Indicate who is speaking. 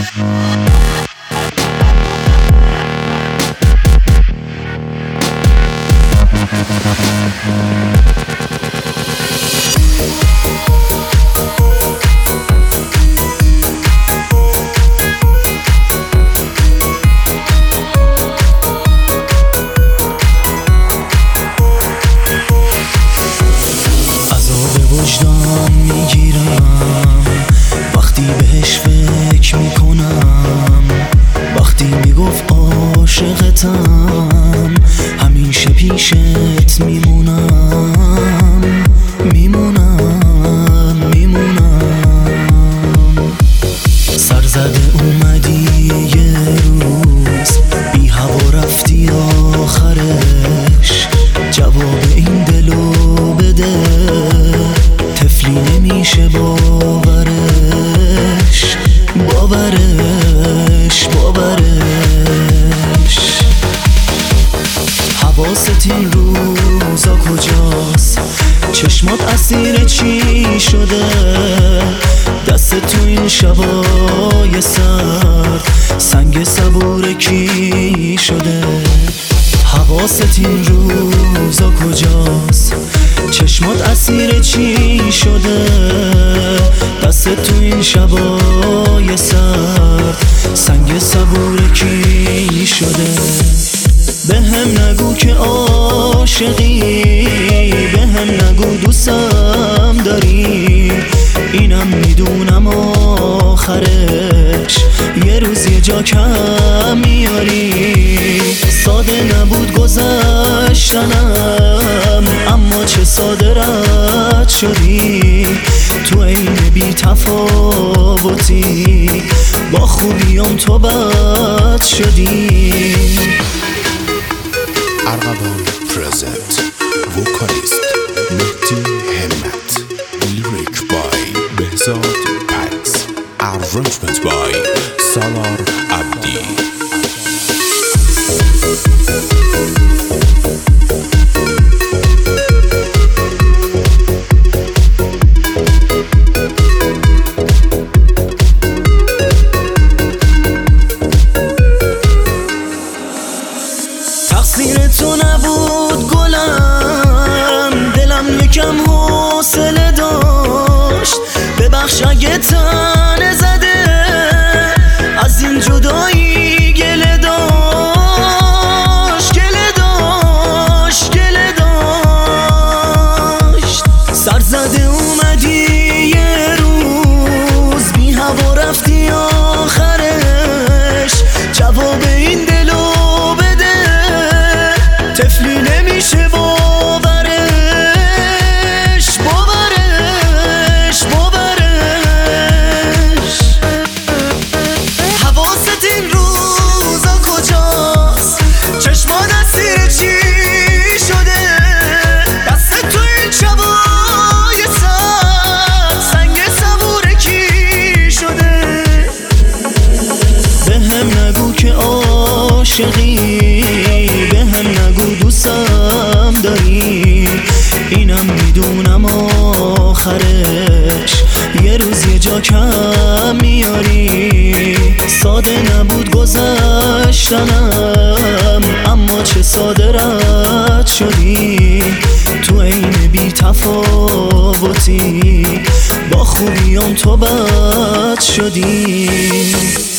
Speaker 1: وجدان میگیرم وقتی بهش فکر میکنم، وقتی میگفت عاشقتم همیشه پیشت میمونم میمونم میمونم. سرزده اومدی یه روز بی هوا رفتی آخرش، جواب این دلو بده طفلی نمیشه باورش باورش باورش. حواست این روزا کجاست؟ چشمات اسیر چی شده؟ دست تو این شبای سرد سنگ صبور کی شده؟ حواست این روزا کجاست؟ چشمات اسیر چی شده؟ دست تو این شبای سرد سنگ صبور کی شده؟ به هم نگو که عاشقی، به هم نگو دوستم داری، اینم میدونم آخرش یه روز یه جا کم میاری. ساده نبود گذشتنم اما چه ساده رد شدی، تو عین بی تفاوتی با خوبیام تو بد شدی.
Speaker 2: ارغوان پرزنت وکالیست مهدی همت، لیریک بای بهزاد پکس، ارانجمنت بای سالار عبدی.
Speaker 1: تقصیر تو نبود گلم، دلم یکم حوصله داشت، ببخش اگه تنه زده از این جدایی گله داشت گله داشت گله داشت. سرزده اومدی یه روز بی هوا رفتی آخرش، جواب این دلو طفلی نمیشه باورش باورش باورش. حواست این روزا کجاست؟ چشمان اسیر چی شده؟ دست تو این شبای سرد سنگ صبور کی شده؟ به هم نگو که عاشقی، به هم نگو دوستم داری، اینم میدونم آخرش یه روز یه جا کم میاری. ساده نبود گذشتنم اما چه ساده رد شدی، تو عین بی تفاوتی با خوبیام تو بد شدی.